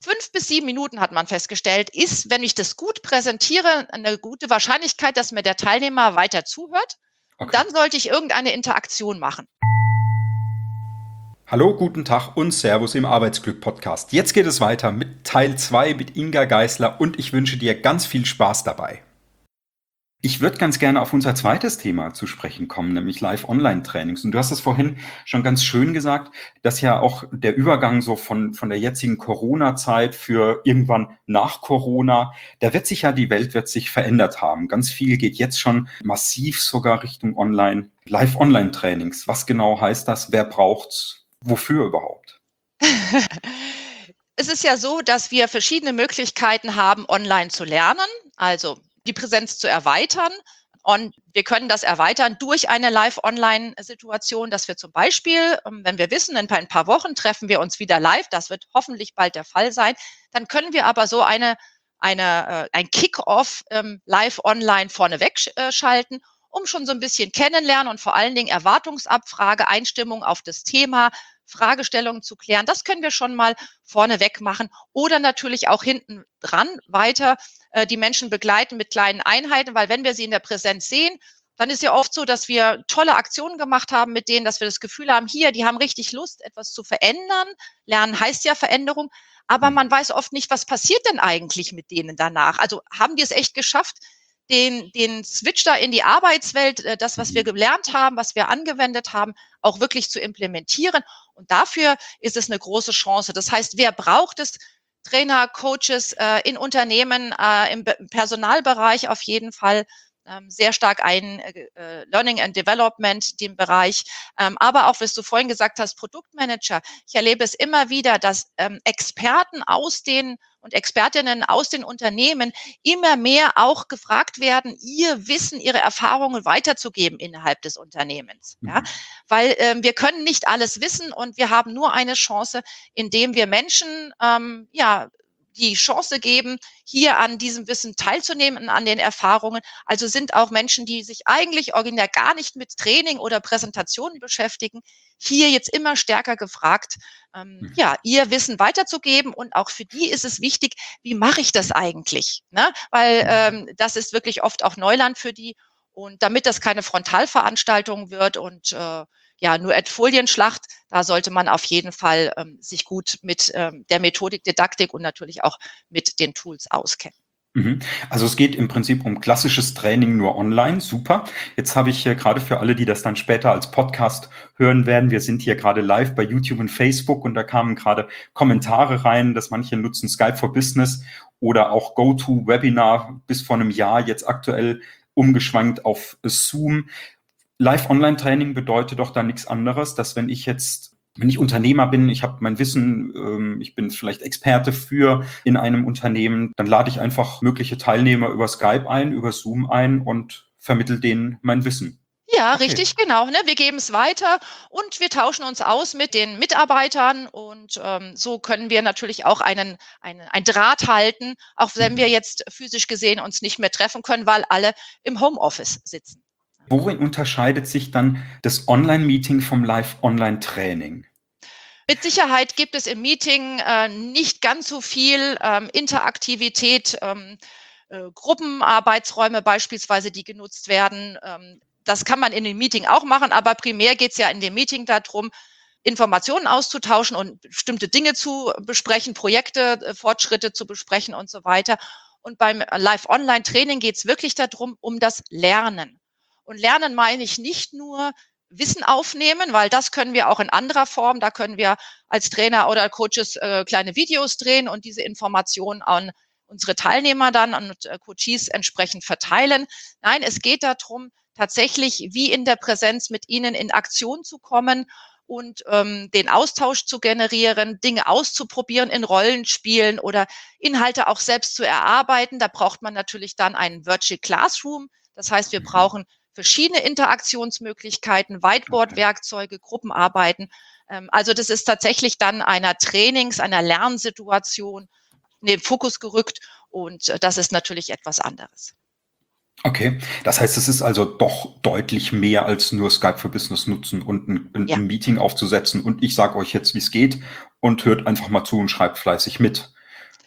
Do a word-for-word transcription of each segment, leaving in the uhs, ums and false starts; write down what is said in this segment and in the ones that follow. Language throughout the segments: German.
fünf bis sieben Minuten, hat man festgestellt, ist, wenn ich das gut präsentiere, eine gute Wahrscheinlichkeit, dass mir der Teilnehmer weiter zuhört. Und Okay. dann sollte ich irgendeine Interaktion machen. Hallo, guten Tag und Servus im Arbeitsglück-Podcast. Jetzt geht es weiter mit Teil zwei mit Inga Geisler und ich wünsche dir ganz viel Spaß dabei. Ich würde ganz gerne auf unser zweites Thema zu sprechen kommen, nämlich Live-Online-Trainings. Und du hast es vorhin schon ganz schön gesagt, dass ja auch der Übergang so von, von der jetzigen Corona-Zeit für irgendwann nach Corona, da wird sich ja die Welt wird sich verändert haben. Ganz viel geht jetzt schon massiv sogar Richtung Online. Live-Online-Trainings, was genau heißt das? Wer braucht's? Wofür überhaupt? Es ist ja so, dass wir verschiedene Möglichkeiten haben, online zu lernen, also die Präsenz zu erweitern. Und wir können das erweitern durch eine Live-Online-Situation, dass wir zum Beispiel, ähm, wenn wir wissen, in ein paar Wochen treffen wir uns wieder live, das wird hoffentlich bald der Fall sein, dann können wir aber so eine, eine, äh, ein Kick-off ähm, live-online vorneweg sch- äh, schalten, um schon so ein bisschen kennenlernen und vor allen Dingen Erwartungsabfrage, Einstimmung auf das Thema, Fragestellungen zu klären. Das können wir schon mal vorneweg machen oder natürlich auch hinten dran weiter äh, die Menschen begleiten mit kleinen Einheiten, weil wenn wir sie in der Präsenz sehen, dann ist ja oft so, dass wir tolle Aktionen gemacht haben mit denen, dass wir das Gefühl haben, hier, die haben richtig Lust, etwas zu verändern. Lernen heißt ja Veränderung, aber man weiß oft nicht, was passiert denn eigentlich mit denen danach. Also haben die es echt geschafft, den, den Switch da in die Arbeitswelt, äh, das, was wir gelernt haben, was wir angewendet haben, auch wirklich zu implementieren. Und dafür ist es eine große Chance. Das heißt, wer braucht es? Trainer, Coaches äh, in Unternehmen, äh, im, im Personalbereich auf jeden Fall ähm, sehr stark ein äh, äh, Learning and Development, dem Bereich, ähm, aber auch, was du vorhin gesagt hast, Produktmanager. Ich erlebe es immer wieder, dass ähm, Experten aus den und Expertinnen aus den Unternehmen immer mehr auch gefragt werden, ihr Wissen, ihre Erfahrungen weiterzugeben innerhalb des Unternehmens. Ja? Mhm. Weil ähm, wir können nicht alles wissen und wir haben nur eine Chance, indem wir Menschen ähm, ja die Chance geben, hier an diesem Wissen teilzunehmen und an den Erfahrungen. Also sind auch Menschen, die sich eigentlich originär gar nicht mit Training oder Präsentationen beschäftigen, hier jetzt immer stärker gefragt, ähm, Mhm. ja, ihr Wissen weiterzugeben. Und auch für die ist es wichtig, wie mache ich das eigentlich? Ne? Weil ähm, das ist wirklich oft auch Neuland für die. Und damit das keine Frontalveranstaltung wird und äh, ja, nur Folienschlacht, da sollte man auf jeden Fall ähm, sich gut mit ähm, der Methodik, Didaktik und natürlich auch mit den Tools auskennen. Mhm. Also es geht im Prinzip um klassisches Training nur online. Super. Jetzt habe ich hier gerade für alle, die das dann später als Podcast hören werden, wir sind hier gerade live bei YouTube und Facebook und da kamen gerade Kommentare rein, dass manche nutzen Skype for Business oder auch GoToWebinar bis vor einem Jahr jetzt aktuell umgeschwankt auf Zoom. Live-Online-Training bedeutet doch da nichts anderes, dass wenn ich jetzt, wenn ich Unternehmer bin, ich habe mein Wissen, ähm, ich bin vielleicht Experte für in einem Unternehmen, dann lade ich einfach mögliche Teilnehmer über Skype ein, über Zoom ein und vermittle denen mein Wissen. Ja, Okay. richtig, genau. Ne? Wir geben es weiter und wir tauschen uns aus mit den Mitarbeitern und ähm, so können wir natürlich auch einen, einen, ein Draht halten, auch wenn wir Mhm. jetzt physisch gesehen uns nicht mehr treffen können, weil alle im Homeoffice sitzen. Worin unterscheidet sich dann das Online-Meeting vom Live-Online-Training? Mit Sicherheit gibt es im Meeting äh, nicht ganz so viel ähm, Interaktivität, ähm, äh, Gruppenarbeitsräume beispielsweise, die genutzt werden. Ähm, das kann man in dem Meeting auch machen, aber primär geht es ja in dem Meeting darum, Informationen auszutauschen und bestimmte Dinge zu besprechen, Projekte, äh, Fortschritte zu besprechen und so weiter. Und beim Live-Online-Training geht es wirklich darum, um das Lernen. Und Lernen meine ich nicht nur Wissen aufnehmen, weil das können wir auch in anderer Form. Da können wir als Trainer oder Coaches äh, kleine Videos drehen und diese Informationen an unsere Teilnehmer dann und äh, Coaches entsprechend verteilen. Nein, es geht darum, tatsächlich wie in der Präsenz mit ihnen in Aktion zu kommen und ähm, den Austausch zu generieren, Dinge auszuprobieren in Rollenspielen oder Inhalte auch selbst zu erarbeiten. Da braucht man natürlich dann einen Virtual Classroom. Das heißt, wir Mhm. brauchen verschiedene Interaktionsmöglichkeiten, Okay. Whiteboard-Werkzeuge, Gruppenarbeiten. Ähm, also das ist tatsächlich dann einer Trainings-, einer Lernsituation in den Fokus gerückt und äh, das ist natürlich etwas anderes. Okay, das heißt, es ist also doch deutlich mehr als nur Skype for Business nutzen und ein, ein, Ja. ein Meeting aufzusetzen und ich sage euch jetzt, wie es geht und hört einfach mal zu und schreibt fleißig mit.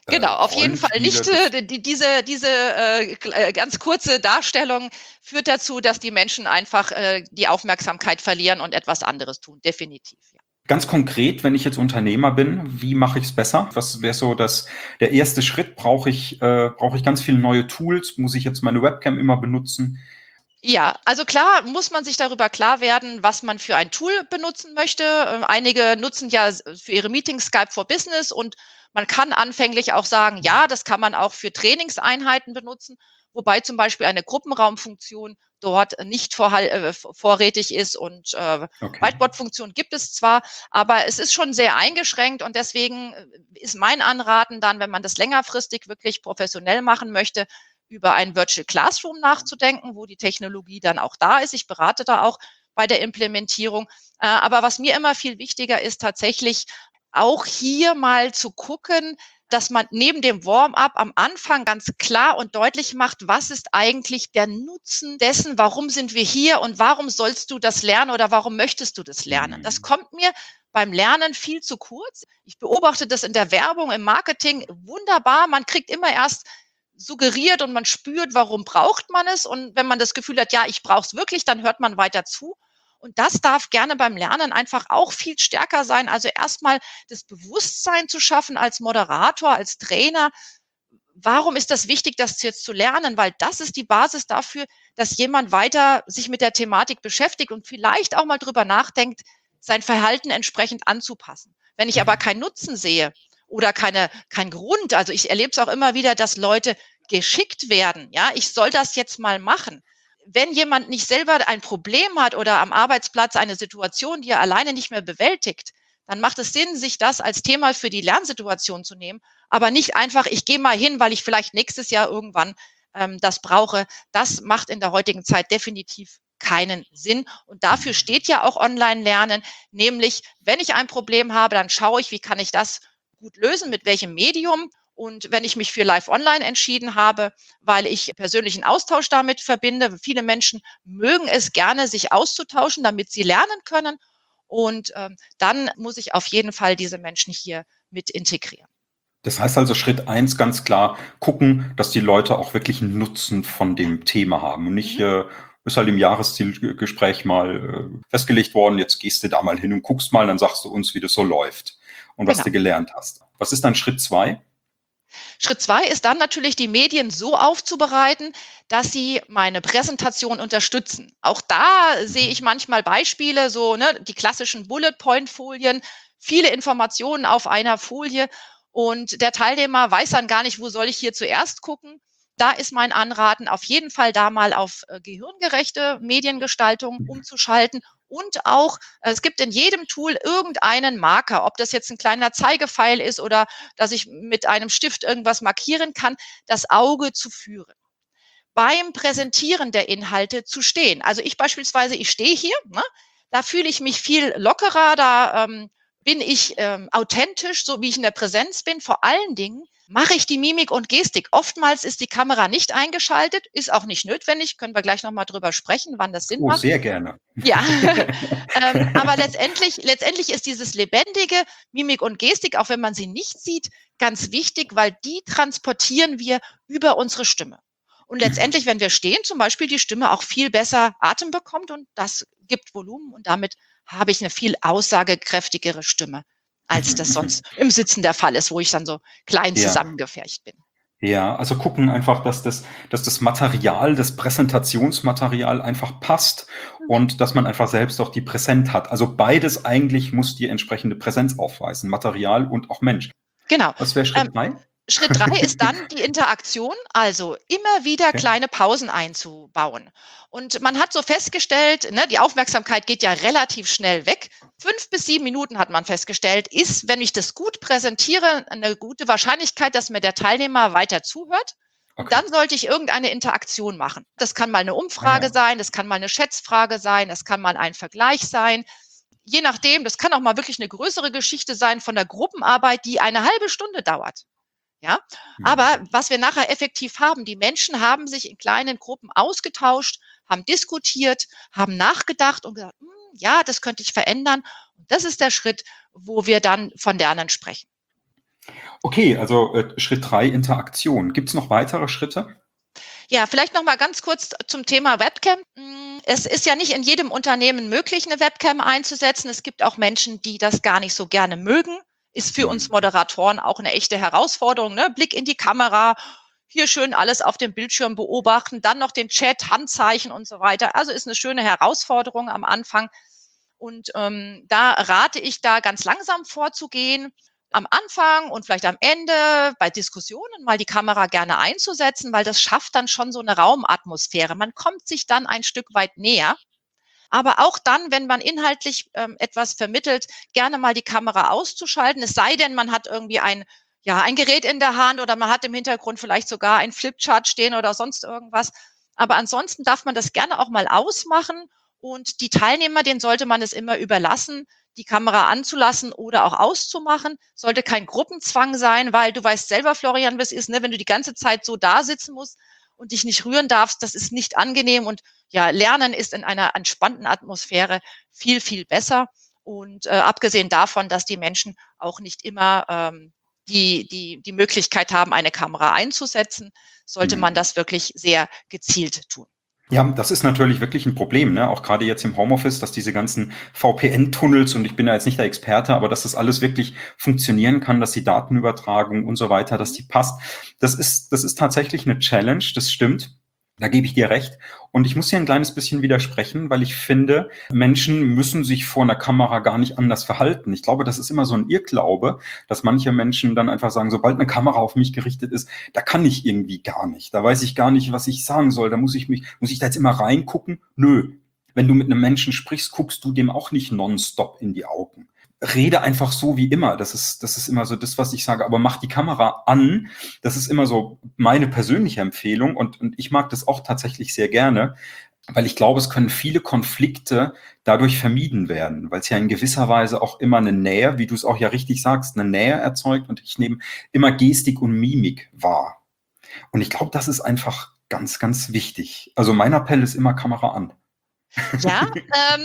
Genau, Äh, auf jeden Fall Rollenspiele, nicht, das äh, die diese diese, äh, kl äh, ganz kurze Darstellung führt dazu, dass die Menschen einfach, äh, die Aufmerksamkeit verlieren und etwas anderes tun, definitiv, ja. ganz konkret, wenn ich jetzt Unternehmer bin, wie mache ich es besser? Was wäre so das der erste Schritt? Brauche ich äh, brauche ich ganz viele neue Tools? Muss ich jetzt meine Webcam immer benutzen? Ja, also klar muss man sich darüber klar werden, was man für ein Tool benutzen möchte. Ähm, einige nutzen ja s für ihre Meetings Skype for Business und man kann anfänglich auch sagen, ja, das kann man auch für Trainingseinheiten benutzen, wobei zum Beispiel eine Gruppenraumfunktion dort nicht vorhal äh, v vorrätig ist und, äh, Okay. Whiteboard-Funktion gibt es zwar, aber es ist schon sehr eingeschränkt und deswegen, äh, ist mein Anraten dann, wenn man das längerfristig wirklich professionell machen möchte, über ein Virtual Classroom nachzudenken, wo die Technologie dann auch da ist. Ich berate da auch bei der Implementierung. Äh, aber was mir immer viel wichtiger ist, tatsächlich auch hier mal zu gucken, dass man neben dem Warm-up am Anfang ganz klar und deutlich macht, was ist eigentlich der Nutzen dessen, warum sind wir hier und warum sollst du das lernen oder warum möchtest du das lernen? Das Mhm. kommt mir beim Lernen viel zu kurz. Ich beobachte das in der Werbung, im Marketing wunderbar. Man kriegt immer erst suggeriert und man spürt, warum braucht man es. Und wenn man das Gefühl hat, ja, ich brauche es wirklich, dann hört man weiter zu. Und das darf gerne beim Lernen einfach auch viel stärker sein. Also erstmal das Bewusstsein zu schaffen als Moderator, als Trainer. Warum ist das wichtig, das jetzt zu lernen? Weil das ist die Basis dafür, dass jemand weiter sich mit der Thematik beschäftigt und vielleicht auch mal drüber nachdenkt, sein Verhalten entsprechend anzupassen. Wenn ich aber Mhm. keinen Nutzen sehe oder keine, kein Grund, also ich erlebe es auch immer wieder, dass Leute geschickt werden, ja, ich soll das jetzt mal machen. Wenn jemand nicht selber ein Problem hat oder am Arbeitsplatz eine Situation, die er alleine nicht mehr bewältigt, dann macht es Sinn, sich das als Thema für die Lernsituation zu nehmen, aber nicht einfach, ich gehe mal hin, weil ich vielleicht nächstes Jahr irgendwann ähm, das brauche. Das macht in der heutigen Zeit definitiv keinen Sinn. Und dafür steht ja auch Online-Lernen, nämlich wenn ich ein Problem habe, dann schaue ich, wie kann ich das gut lösen, mit welchem Medium. Und wenn ich mich für Live Online entschieden habe, weil ich persönlichen Austausch damit verbinde, viele Menschen mögen es gerne, sich auszutauschen, damit sie lernen können. Und ähm, dann muss ich auf jeden Fall diese Menschen hier mit integrieren. Das heißt also Schritt eins ganz klar gucken, dass die Leute auch wirklich 'n Nutzen von dem Thema haben und nicht, Mhm. äh, ist halt im Jahreszielgespräch mal, äh, festgelegt worden, jetzt gehst du da mal hin und guckst mal, dann sagst du uns, wie das so läuft und was Genau. du gelernt hast. Was ist dann Schritt zwei? Schritt zwei ist dann natürlich, die Medien so aufzubereiten, dass sie meine Präsentation unterstützen. Auch da sehe ich Mhm. manchmal Beispiele, so, ne, die klassischen Bullet-Point-Folien, viele Informationen auf einer Folie und der Teilnehmer weiß dann gar nicht, wo soll ich hier zuerst gucken. Da ist mein Anraten, auf jeden Fall da mal auf äh, gehirngerechte Mediengestaltung Mhm. umzuschalten und auch, äh, es gibt in jedem Tool irgendeinen Marker, ob das jetzt ein kleiner Zeigepfeil ist oder dass ich mit einem Stift irgendwas markieren kann, das Auge zu führen. Beim Präsentieren der Inhalte zu stehen. Also ich beispielsweise, ich stehe hier, ne, da fühle ich mich viel lockerer, da ähm, bin ich ähm, authentisch, so wie ich in der Präsenz bin. Vor allen Dingen mache ich die Mimik und Gestik. Oftmals ist die Kamera nicht eingeschaltet, ist auch nicht notwendig, können wir gleich nochmal drüber sprechen, wann das Sinn Oh, macht. sehr gerne. Ja, ähm, aber letztendlich letztendlich ist dieses lebendige Mimik und Gestik, auch wenn man sie nicht sieht, ganz wichtig, weil die transportieren wir über unsere Stimme. Und Mhm. letztendlich, wenn wir stehen, zum Beispiel die Stimme auch viel besser Atem bekommt und das gibt Volumen und damit habe ich eine viel aussagekräftigere Stimme, als Mhm, das mhm. sonst im Sitzen der Fall ist, wo ich dann so klein Ja. zusammengefercht bin. Ja, also gucken einfach, dass das dass das Material, das Präsentationsmaterial einfach passt Mhm. und dass man einfach selbst auch die Präsenz hat. Also beides eigentlich muss die entsprechende Präsenz aufweisen, Material und auch Mensch. Genau. Was wäre Ähm, Schritt drei? Schritt drei ist dann die Interaktion, also immer wieder Okay. kleine Pausen einzubauen. Und man hat so festgestellt, ne, die Aufmerksamkeit geht ja relativ schnell weg. fünf bis sieben Minuten hat man festgestellt, ist, wenn ich das gut präsentiere, eine gute Wahrscheinlichkeit, dass mir der Teilnehmer weiter zuhört. Und Okay. dann sollte ich irgendeine Interaktion machen. Das kann mal eine Ah Umfrage ja. sein, das kann mal eine Schätzfrage sein, das kann mal ein Vergleich sein. Je nachdem, das kann auch mal wirklich eine größere Geschichte sein von der Gruppenarbeit, die eine halbe Stunde dauert. Ja, aber Mhm. was wir nachher effektiv haben, die Menschen haben sich in kleinen Gruppen ausgetauscht, haben diskutiert, haben nachgedacht und gesagt, hm, ja, das könnte ich verändern. Und das ist der Schritt, wo wir dann von Lernen sprechen. Okay, also äh, Schritt drei, Interaktion. Gibt es noch weitere Schritte? Ja, vielleicht noch mal ganz kurz zum Thema Webcam. Hm, es ist ja nicht in jedem Unternehmen möglich, eine Webcam einzusetzen. Es gibt auch Menschen, die das gar nicht so gerne mögen. Ist für uns Hm. Moderatoren auch eine echte Herausforderung, ne? Blick in die Kamera, hier schön alles auf dem Bildschirm beobachten, dann noch den Chat, Handzeichen und so weiter. Also ist eine schöne Herausforderung am Anfang. Und ähm, da rate ich da ganz langsam vorzugehen. Am Anfang und vielleicht am Ende bei Diskussionen mal die Kamera gerne einzusetzen, weil das schafft dann schon so eine Raumatmosphäre. Man kommt sich dann ein Stück weit näher. Aber auch dann, wenn man inhaltlich ähm, etwas vermittelt, gerne mal die Kamera auszuschalten. Es sei denn, man hat irgendwie ein, ja, ein Gerät in der Hand oder man hat im Hintergrund vielleicht sogar ein Flipchart stehen oder sonst irgendwas. Aber ansonsten darf man das gerne auch mal ausmachen und die Teilnehmer, denen sollte man es immer überlassen, die Kamera anzulassen oder auch auszumachen. Sollte kein Gruppenzwang sein, weil du weißt selber, Florian, was ist, ne, wenn du die ganze Zeit so da sitzen musst und dich nicht rühren darfst, das ist nicht angenehm und ja, Lernen ist in einer entspannten Atmosphäre viel, viel besser. Und äh, abgesehen davon, dass die Menschen auch nicht immer ähm, die, die, die Möglichkeit haben, eine Kamera einzusetzen, sollte man Hm. das wirklich sehr gezielt tun. Ja, das ist natürlich wirklich ein Problem, ne? Auch gerade jetzt im Homeoffice, dass diese ganzen V P N-Tunnels, und ich bin da jetzt nicht der Experte, aber dass das alles wirklich funktionieren kann, dass die Datenübertragung und so weiter, dass Mhm. die passt. Das ist, das ist tatsächlich eine Challenge, das stimmt. Da gebe ich dir recht. Und ich muss hier ein kleines bisschen widersprechen, weil ich finde, Menschen müssen sich vor einer Kamera gar nicht anders verhalten. Ich glaube, das ist immer so ein Irrglaube, dass manche Menschen dann einfach sagen, sobald eine Kamera auf mich gerichtet ist, da kann ich irgendwie gar nicht. Da weiß ich gar nicht, was ich sagen soll. Da muss ich mich, muss ich da jetzt immer reingucken? Nö. Wenn du mit einem Menschen sprichst, guckst du dem auch nicht nonstop in die Augen. Rede einfach so wie immer. Das ist, das ist immer so das, was ich sage. Aber mach die Kamera an. Das ist immer so meine persönliche Empfehlung. Und, und ich mag das auch tatsächlich sehr gerne, weil ich glaube, es können viele Konflikte dadurch vermieden werden, weil es ja in gewisser Weise auch immer eine Nähe, wie du es auch ja richtig sagst, eine Nähe erzeugt. Und ich nehme immer Gestik und Mimik wahr. Und ich glaube, das ist einfach ganz, ganz wichtig. Also mein Appell ist immer Kamera an. Ja, ähm,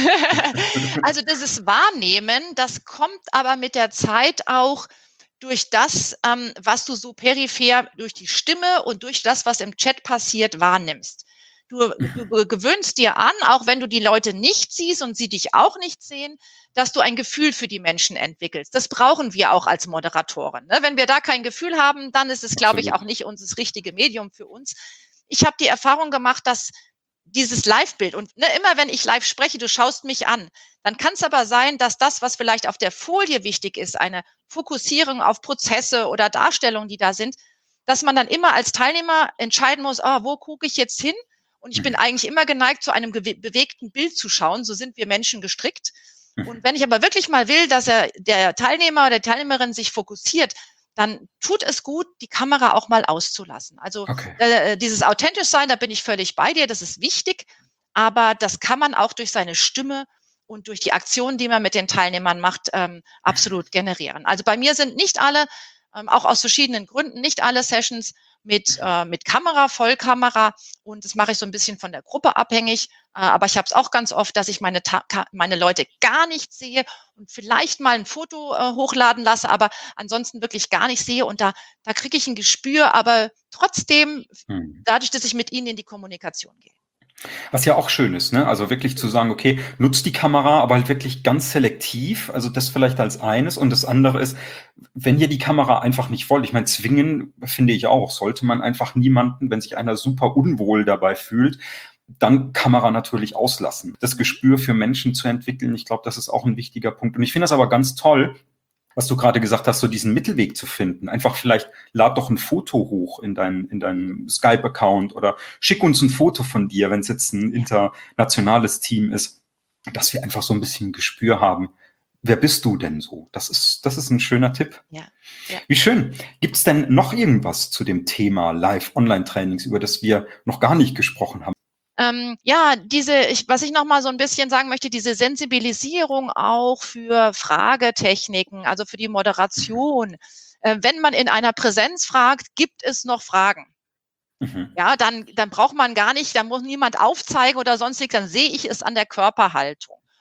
also dieses Wahrnehmen, das kommt aber mit der Zeit auch durch das, ähm, was du so peripher durch die Stimme und durch das, was im Chat passiert, wahrnimmst. Du, du Mhm. ge- gewöhnst dir an, auch wenn du die Leute nicht siehst und sie dich auch nicht sehen, dass du ein Gefühl für die Menschen entwickelst. Das brauchen wir auch als Moderatoren. Ne? Wenn wir da kein Gefühl haben, dann ist es, glaube ich, auch Absolut. nicht uns das richtige Medium für uns. Ich habe die Erfahrung gemacht, dass dieses Live-Bild und ne, immer wenn ich live spreche, du schaust mich an, dann kann es aber sein, dass das, was vielleicht auf der Folie wichtig ist, eine Fokussierung auf Prozesse oder Darstellungen, die da sind, dass man dann immer als Teilnehmer entscheiden muss, ah, wo gucke ich jetzt hin? Und ich bin Mhm. eigentlich immer geneigt, zu einem bewegten Bild zu schauen. So sind wir Menschen gestrickt. Und Mhm. wenn ich aber wirklich mal will, dass er der Teilnehmer oder die Teilnehmerin sich fokussiert, dann tut es gut, die Kamera auch mal auszulassen. Also Okay. äh, dieses authentisch sein, da bin ich völlig bei dir, das ist wichtig, aber das kann man auch durch seine Stimme und durch die Aktion, die man mit den Teilnehmern macht, ähm, absolut generieren. Also bei mir sind nicht alle, ähm, auch aus verschiedenen Gründen, nicht alle Sessions mit, äh, mit Kamera, Vollkamera und das mache ich so ein bisschen von der Gruppe abhängig. Äh, aber ich habe es auch ganz oft, dass ich meine, meine Leute gar nicht sehe und vielleicht mal ein Foto äh, hochladen lasse, aber ansonsten wirklich gar nicht sehe und da, da kriege ich ein Gespür, aber trotzdem, Mhm. dadurch, dass ich mit ihnen in die Kommunikation gehe. Was ja auch schön ist, ne? Also wirklich zu sagen, okay, nutzt die Kamera, aber halt wirklich ganz selektiv. Also das vielleicht als eines. Und das andere ist, wenn ihr die Kamera einfach nicht wollt, ich meine, zwingen finde ich auch, sollte man einfach niemanden, wenn sich einer super unwohl dabei fühlt, dann Kamera natürlich auslassen. Das Mhm. Gespür für Menschen zu entwickeln, ich glaube, das ist auch ein wichtiger Punkt. Und ich finde das aber ganz toll, was du gerade gesagt hast, so diesen Mittelweg zu finden. Einfach vielleicht lad doch ein Foto hoch in dein, in deinem Skype-Account oder schick uns ein Foto von dir, wenn es jetzt ein Ja, internationales Team ist, dass wir einfach so ein bisschen Gespür haben. Wer bist du denn so? Das ist, das ist ein schöner Tipp. ja, ja. Wie schön. Gibt es denn noch irgendwas zu dem Thema Live-Online-Trainings, über das wir noch gar nicht gesprochen haben? Ähm, ja, diese, ich, was ich noch mal so ein bisschen sagen möchte, diese Sensibilisierung auch für Fragetechniken, also für die Mhm. Moderation. Äh, wenn man in einer Präsenz fragt, gibt es noch Fragen? Mhm. Ja, dann, dann braucht man gar nicht, da muss niemand aufzeigen oder sonstiges, dann sehe ich es an der Körperhaltung.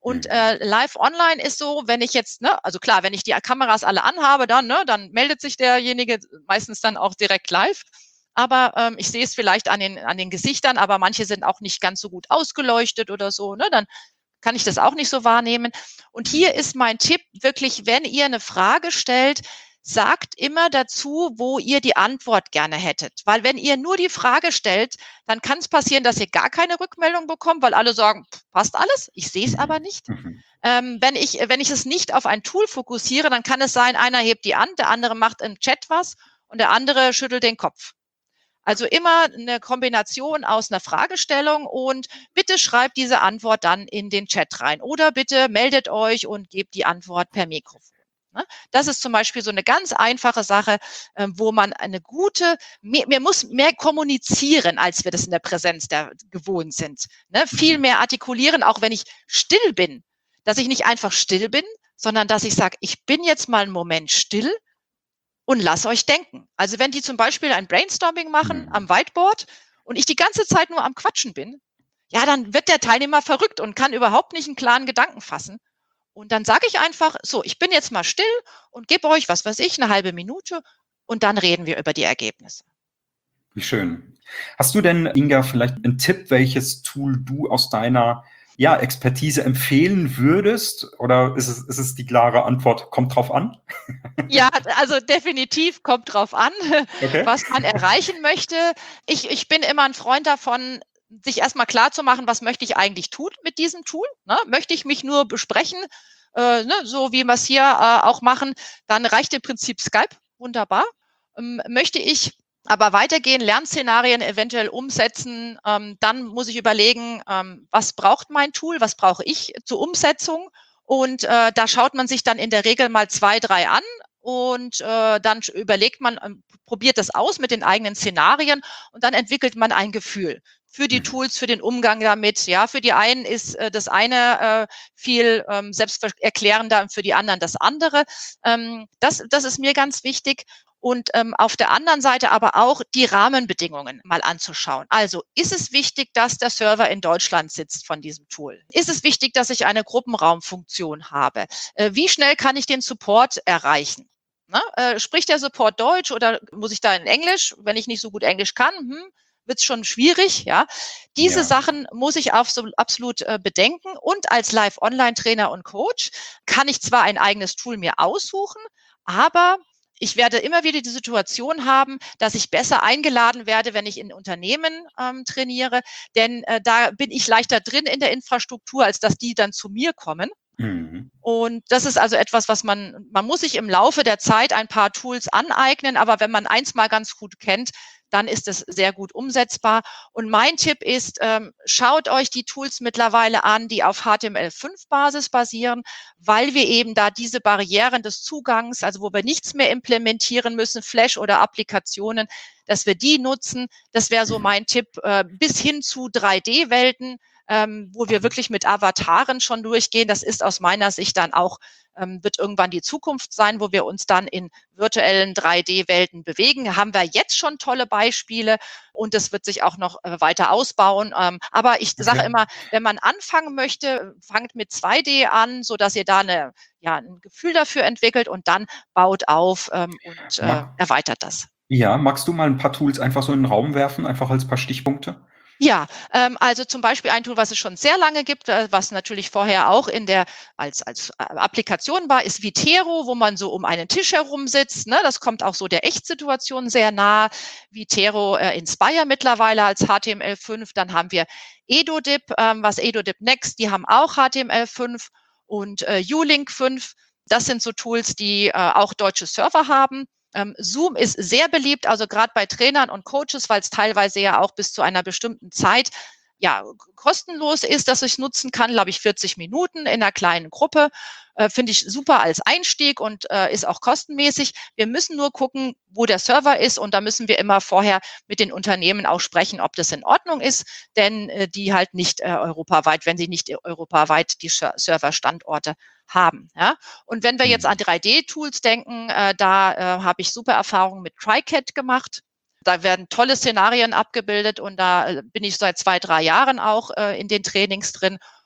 Und Mhm. äh, live online ist so, wenn ich jetzt, ne, also klar, wenn ich die Kameras alle anhabe, dann, ne, dann meldet sich derjenige meistens dann auch direkt live. Aber ähm, ich sehe es vielleicht an den, an den Gesichtern, aber manche sind auch nicht ganz so gut ausgeleuchtet oder so, ne, dann kann ich das auch nicht so wahrnehmen. Und hier ist mein Tipp wirklich, wenn ihr eine Frage stellt, sagt immer dazu, wo ihr die Antwort gerne hättet. Weil wenn ihr nur die Frage stellt, dann kann es passieren, dass ihr gar keine Rückmeldung bekommt, weil alle sagen, pff, passt alles, ich sehe es aber Mhm. nicht. Mhm. Ähm, wenn ich, wenn ich es nicht auf ein Tool fokussiere, dann kann es sein, einer hebt die Hand, der andere macht im Chat was und der andere schüttelt den Kopf. Also immer eine Kombination aus einer Fragestellung und bitte schreibt diese Antwort dann in den Chat rein oder bitte meldet euch und gebt die Antwort per Mikrofon. Ne? Das ist zum Beispiel so eine ganz einfache Sache, ähm, wo man eine gute, mehr, man muss mehr kommunizieren, als wir das in der Präsenz der, gewohnt sind. Ne? Viel Mhm. mehr artikulieren, auch wenn ich still bin, dass ich nicht einfach still bin, sondern dass ich sage, ich bin jetzt mal einen Moment still und lass euch denken. Also wenn die zum Beispiel ein Brainstorming machen Mhm. am Whiteboard und ich die ganze Zeit nur am Quatschen bin, ja, dann wird der Teilnehmer verrückt und kann überhaupt nicht einen klaren Gedanken fassen. Und dann sage ich einfach, so, ich bin jetzt mal still und gebe euch, was weiß ich, eine halbe Minute und dann reden wir über die Ergebnisse. Wie schön. Hast du denn, Inga, vielleicht einen Tipp, welches Tool du aus deiner ja, Expertise empfehlen würdest? Oder ist es, ist es die klare Antwort, kommt drauf an? Ja, also definitiv kommt drauf an, Okay. was man erreichen möchte. Ich, ich bin immer ein Freund davon, sich erstmal klar zu machen, was möchte ich eigentlich tun mit diesem Tool? Ne? Möchte ich mich nur besprechen, äh, ne, so wie wir es hier äh, auch machen, dann reicht im Prinzip Skype, wunderbar. Ähm, möchte ich aber weitergehen, Lernszenarien eventuell umsetzen, ähm, dann muss ich überlegen, ähm, was braucht mein Tool, was brauche ich zur Umsetzung? Und äh, da schaut man sich dann in der Regel mal zwei, drei an und äh, dann überlegt man, ähm, probiert das aus mit den eigenen Szenarien und dann entwickelt man ein Gefühl für die Mhm. Tools, für den Umgang damit. Ja, für die einen ist äh, das eine äh, viel ähm, selbsterklärender und für die anderen das andere. Ähm, das, das ist mir ganz wichtig. Und ähm, auf der anderen Seite aber auch die Rahmenbedingungen mal anzuschauen. Also ist es wichtig, dass der Server in Deutschland sitzt von diesem Tool? Ist es wichtig, dass ich eine Gruppenraumfunktion habe? Äh, wie schnell kann ich den Support erreichen? Ne? Äh, spricht der Support Deutsch oder muss ich da in Englisch? Wenn ich nicht so gut Englisch kann, hm, wird es schon schwierig. Ja, diese Ja. Sachen muss ich auf so, absolut äh, bedenken. Und als Live-Online-Trainer und Coach kann ich zwar ein eigenes Tool mir aussuchen, aber ich werde immer wieder die Situation haben, dass ich besser eingeladen werde, wenn ich in Unternehmen ähm, trainiere, denn äh, da bin ich leichter drin in der Infrastruktur, als dass die dann zu mir kommen. Mhm. Und das ist also etwas, was man, man muss sich im Laufe der Zeit ein paar Tools aneignen, aber wenn man eins mal ganz gut kennt, dann ist es sehr gut umsetzbar. Und mein Tipp ist, ähm, schaut euch die Tools mittlerweile an, die auf H T M L fünf Basis basieren, weil wir eben da diese Barrieren des Zugangs, also wo wir nichts mehr implementieren müssen, Flash oder Applikationen, dass wir die nutzen. Das wäre so Mhm. mein Tipp, äh, bis hin zu drei D-Welten, ähm, wo wir wirklich mit Avataren schon durchgehen. Das ist aus meiner Sicht dann auch, ähm, wird irgendwann die Zukunft sein, wo wir uns dann in virtuellen drei D-Welten bewegen. Haben wir jetzt schon tolle Beispiele und das wird sich auch noch äh, weiter ausbauen. Ähm, aber ich sage Okay. immer, wenn man anfangen möchte, fangt mit zwei D an, so dass ihr da eine, ja, ein Gefühl dafür entwickelt und dann baut auf ähm, und äh, Mag, erweitert das. ja, magst du mal ein paar Tools einfach so in den Raum werfen, einfach als paar Stichpunkte? Ja, ähm, also zum Beispiel ein Tool, was es schon sehr lange gibt, äh, was natürlich vorher auch in der als als äh, Applikation war, ist Vitero, wo man so um einen Tisch herum sitzt. Ne? Das kommt auch so der Echtsituation sehr nah. Vitero äh, Inspire mittlerweile als H T M L fünf. Dann haben wir EduDip, ähm, was EduDip Next, die haben auch H T M L fünf und äh, U-Link fünf. Das sind so Tools, die äh, auch deutsche Server haben. Ähm, Zoom ist sehr beliebt, also gerade bei Trainern und Coaches, weil es teilweise ja auch bis zu einer bestimmten Zeit ja kostenlos ist, dass ich nutzen kann, glaube ich, vierzig Minuten in einer kleinen Gruppe. Äh, finde ich super als Einstieg und äh, ist auch kostenmäßig. Wir müssen nur gucken, wo der Server ist und da müssen wir immer vorher mit den Unternehmen auch sprechen, ob das in Ordnung ist, denn äh, die halt nicht äh, europaweit, wenn sie nicht europaweit die Serverstandorte haben. Ja? Und wenn wir jetzt Mhm. an drei D-Tools denken, äh, da äh, habe ich super Erfahrungen mit TriCAD gemacht. Da werden tolle Szenarien abgebildet und da äh, bin ich seit zwei, drei Jahren auch äh, in den Trainings drin.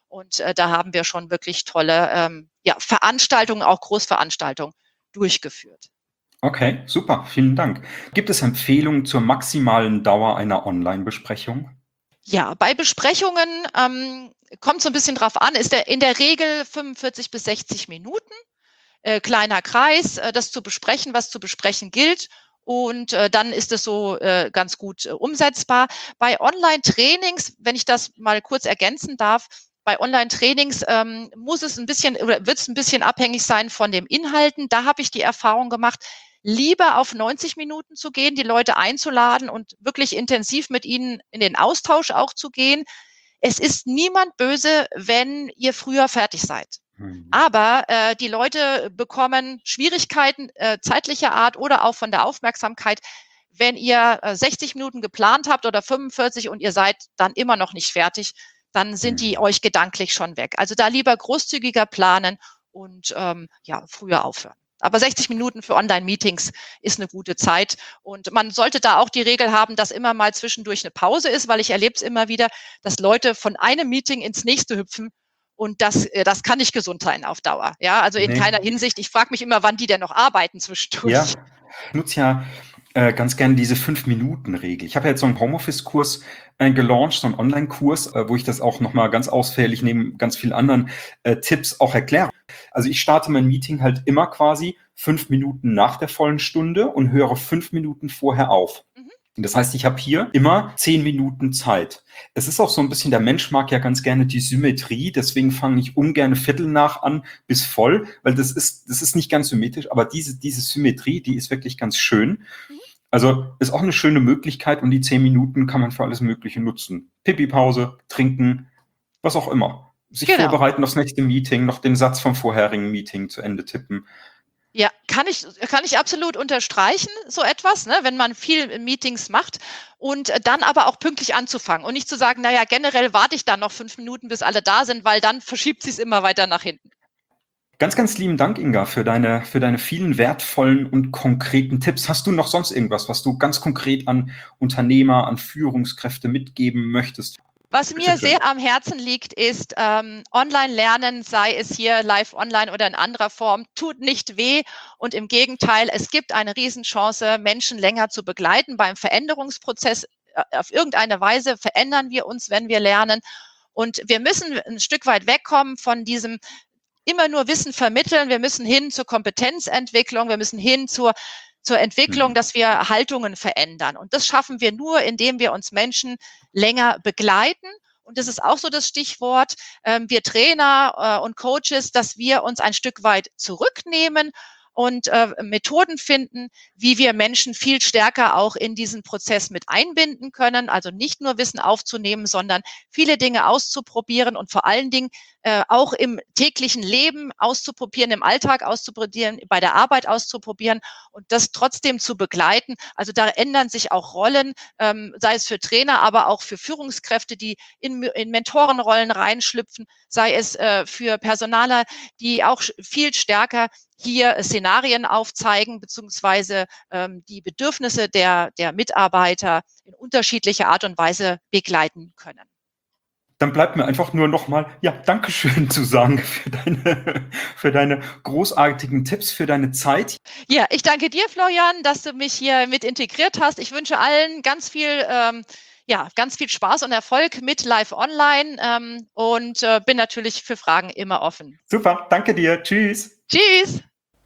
Und äh, da haben wir schon wirklich tolle ähm, ja, Veranstaltungen, auch Großveranstaltungen durchgeführt. Okay, super, vielen Dank. Gibt es Empfehlungen zur maximalen Dauer einer Online-Besprechung? Ja, bei Besprechungen ähm, kommt so ein bisschen drauf an, ist der in der Regel fünfundvierzig bis sechzig Minuten, äh, kleiner Kreis, äh, das zu besprechen, was zu besprechen gilt. Und äh, dann ist es so äh, ganz gut äh, umsetzbar. Bei Online-Trainings, wenn ich das mal kurz ergänzen darf, bei Online-Trainings ähm, muss es ein bisschen oder wird es ein bisschen abhängig sein von den Inhalten. Da habe ich die Erfahrung gemacht, lieber auf neunzig Minuten zu gehen, die Leute einzuladen und wirklich intensiv mit ihnen in den Austausch auch zu gehen. Es ist niemand böse, wenn ihr früher fertig seid. Mhm. Aber äh, die Leute bekommen Schwierigkeiten äh, zeitlicher Art oder auch von der Aufmerksamkeit, wenn ihr äh, sechzig Minuten geplant habt oder fünfundvierzig und ihr seid dann immer noch nicht fertig, dann sind die Mhm. euch gedanklich schon weg. Also da lieber großzügiger planen und ähm, ja, früher aufhören. Aber sechzig Minuten für Online-Meetings ist eine gute Zeit. Und man sollte da auch die Regel haben, dass immer mal zwischendurch eine Pause ist, weil ich erlebe es immer wieder, dass Leute von einem Meeting ins nächste hüpfen. Und das, äh, das kann nicht gesund sein auf Dauer. Ja, also in keiner Ne, Hinsicht. Ich frage mich immer, wann die denn noch arbeiten ja, zwischendurch. ich nutze ja äh, ganz gerne diese fünf-Minuten-Regel. Ich habe ja jetzt so einen Homeoffice-Kurs äh, gelauncht, so einen Online-Kurs, äh, wo ich das auch nochmal ganz ausführlich neben ganz vielen anderen äh, Tipps auch erkläre. Also ich starte mein Meeting halt immer quasi fünf Minuten nach der vollen Stunde und höre fünf Minuten vorher auf. Mhm. Das heißt, ich habe hier immer zehn Minuten Zeit. Es ist auch so ein bisschen, der Mensch mag ja ganz gerne die Symmetrie, deswegen fange ich ungern Viertel nach an bis voll, weil das ist, das ist nicht ganz symmetrisch, aber diese, diese Symmetrie, die ist wirklich ganz schön. Mhm. Also ist auch eine schöne Möglichkeit und die zehn Minuten kann man für alles Mögliche nutzen. Pipi-Pause, trinken, was auch immer. Sich Genau. vorbereiten aufs nächste Meeting, noch den Satz vom vorherigen Meeting zu Ende tippen. Ja, kann ich, kann ich absolut unterstreichen, so etwas, ne, wenn man viel in Meetings macht und äh, dann aber auch pünktlich anzufangen und nicht zu sagen, naja, generell warte ich dann noch fünf Minuten, bis alle da sind, weil dann verschiebt sich's immer weiter nach hinten. Ganz, ganz lieben Dank, Inga, für deine, für deine vielen wertvollen und konkreten Tipps. Hast du noch sonst irgendwas, was du ganz konkret an Unternehmer, an Führungskräfte mitgeben möchtest? Was Bitte mir schön. sehr am Herzen liegt, ist ähm, Online-Lernen, sei es hier live online oder in anderer Form, tut nicht weh. Und im Gegenteil, es gibt eine Riesenchance, Menschen länger zu begleiten beim Veränderungsprozess. Äh, Auf irgendeine Weise verändern wir uns, wenn wir lernen. Und wir müssen ein Stück weit wegkommen von diesem immer nur Wissen vermitteln. Wir müssen hin zur Kompetenzentwicklung. Wir müssen hin zur, zur Entwicklung, Mhm. dass wir Haltungen verändern. Und das schaffen wir nur, indem wir uns Menschen länger begleiten. Und das ist auch so das Stichwort, ähm, wir Trainer äh, und Coaches, dass wir uns ein Stück weit zurücknehmen und äh, Methoden finden, wie wir Menschen viel stärker auch in diesen Prozess mit einbinden können. Also nicht nur Wissen aufzunehmen, sondern viele Dinge auszuprobieren und vor allen Dingen äh, auch im täglichen Leben auszuprobieren, im Alltag auszuprobieren, bei der Arbeit auszuprobieren und das trotzdem zu begleiten. Also da ändern sich auch Rollen, ähm, sei es für Trainer, aber auch für Führungskräfte, die in, in Mentorenrollen reinschlüpfen, sei es äh, für Personaler, die auch viel stärker hier Szenarien aufzeigen, beziehungsweise ähm, die Bedürfnisse der, der Mitarbeiter in unterschiedlicher Art und Weise begleiten können. Dann bleibt mir einfach nur nochmal, ja, Dankeschön zu sagen für deine, für deine großartigen Tipps, für deine Zeit. Ja, ich danke dir, Florian, dass du mich hier mit integriert hast. Ich wünsche allen ganz viel, ähm, ja, ganz viel Spaß und Erfolg mit Live Online ähm, und äh, bin natürlich für Fragen immer offen. Super, danke dir. Tschüss. Tschüss!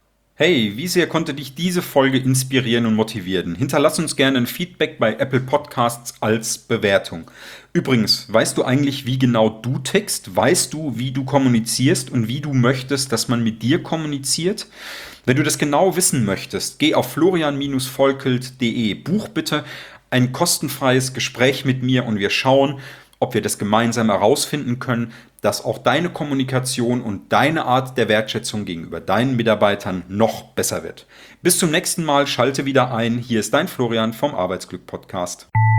Hey, wie sehr konnte dich diese Folge inspirieren und motivieren? Hinterlass uns gerne ein Feedback bei Apple Podcasts als Bewertung. Übrigens, weißt du eigentlich, wie genau du tickst? Weißt du, wie du kommunizierst und wie du möchtest, dass man mit dir kommuniziert? Wenn du das genau wissen möchtest, geh auf florian volkelt punkt de, buch bitte ein kostenfreies Gespräch mit mir und wir schauen, ob wir das gemeinsam herausfinden können, dass auch deine Kommunikation und deine Art der Wertschätzung gegenüber deinen Mitarbeitern noch besser wird. Bis zum nächsten Mal, schalte wieder ein. Hier ist dein Florian vom Arbeitsglück Podcast.